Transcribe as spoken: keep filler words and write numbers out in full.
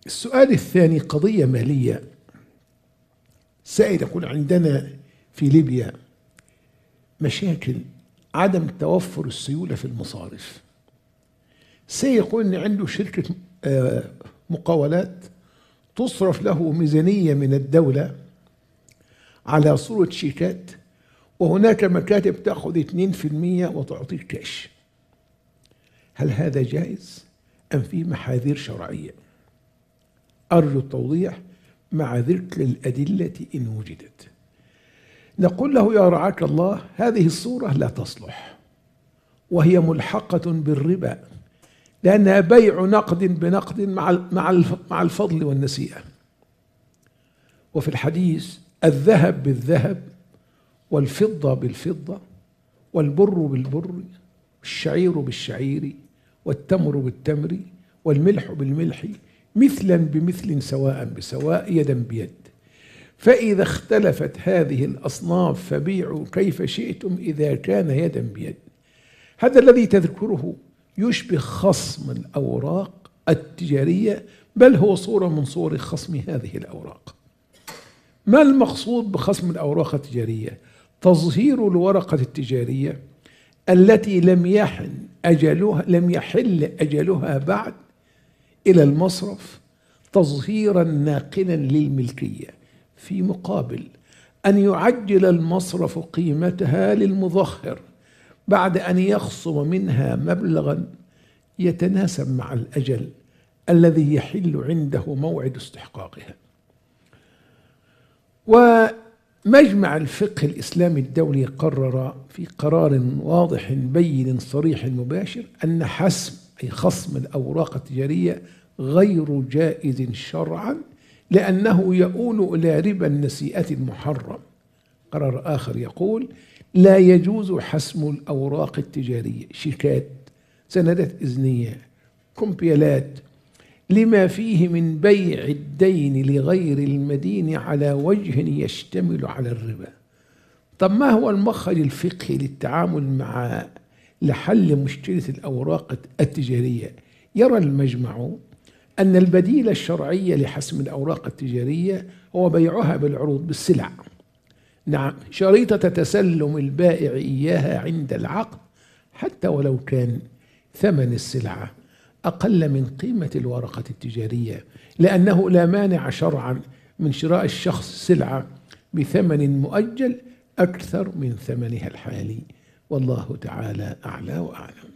السؤال الثاني قضية مالية. سائل يقول: عندنا في ليبيا مشاكل عدم توفر السيولة في المصارف. سائل يقول إن عنده شركة مقاولات تصرف له ميزانية من الدولة على صورة شيكات، وهناك مكاتب تأخذ اثنين بالمئة وتعطيك كاش. هل هذا جائز أم في محاذير شرعية؟ أرجو التوضيح مع ذكر الأدلة إن وجدت. نقول له: يا رعاك الله، هذه الصورة لا تصلح، وهي ملحقة بالربا، لأنها بيع نقد بنقد مع مع الفضل والنسيئة. وفي الحديث: الذهب بالذهب، والفضة بالفضة، والبر بالبر، الشعير بالشعير، والتمر بالتمر، والملح بالملح، مثلا بمثل سواء بسواء، يدا بيد. فإذا اختلفت هذه الأصناف فبيعوا كيف شئتم إذا كان يدا بيد. هذا الذي تذكره يشبه خصم الأوراق التجارية، بل هو صورة من صور خصم هذه الأوراق. ما المقصود بخصم الأوراق التجارية؟ تظهير الورقة التجارية التي لم يحن أجلها لم يحل أجلها بعد إلى المصرف تظهيرا ناقلا للملكية، في مقابل أن يعجل المصرف قيمتها للمظهر بعد أن يخصم منها مبلغا يتناسب مع الأجل الذي يحل عنده موعد استحقاقها. ومجمع الفقه الإسلامي الدولي قرر في قرار واضح بين صريح مباشر أن حسم أي خصم الأوراق التجارية غير جائز شرعا، لأنه يؤول إلى ربا النسيئة المحرم. قرار آخر يقول: لا يجوز حسم الأوراق التجارية، شيكات، سندات إذنية، كمبيالات، لما فيه من بيع الدين لغير المدين على وجه يشتمل على الربا. طب ما هو المخرج الفقهي للتعامل مع لحل مشكلة الأوراق التجارية؟ يرى المجمع أن البديل الشرعي لحسم الأوراق التجارية هو بيعها بالعروض، بالسلع. نعم، شريطة تسلم البائع إياها عند العقد، حتى ولو كان ثمن السلعة أقل من قيمة الورقة التجارية، لأنه لا مانع شرعا من شراء الشخص سلعة بثمن مؤجل أكثر من ثمنها الحالي. والله تعالى أعلى وأعلم.